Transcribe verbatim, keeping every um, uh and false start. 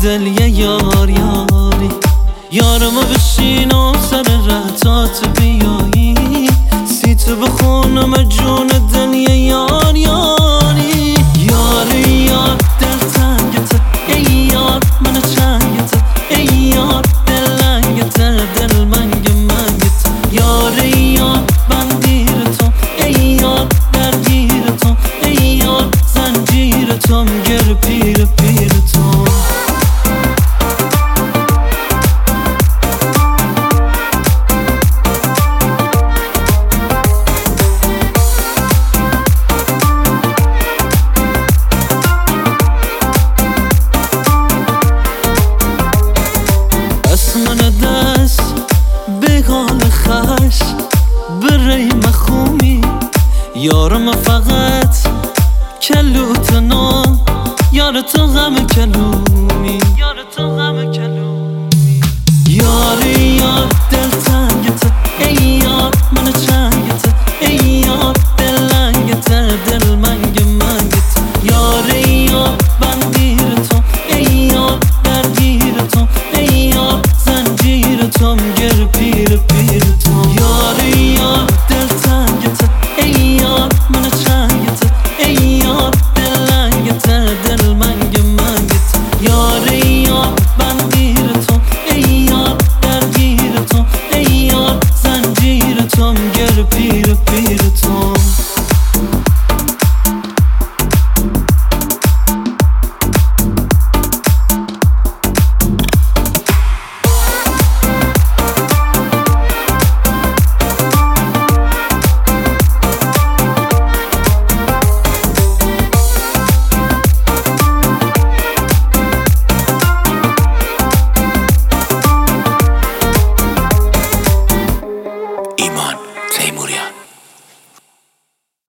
دل یه یار یاری، یارمو بشینم سر رهتات بیایی، سیتو بخونم جون دل یه یار یاری. یاری یار دل تنگته ای یار، من چنگته ای یار، دل لنگته دل منگ منگته. یاری یار بندیر تو ای یار، درگیر تو ای یار، زنجیر توم گر پیر پیر تو. من دست به حال خش بری مخومی، یارم فقط کلوتنم، یار تو غم کلومی، یار تو غم کلومی. یاری یار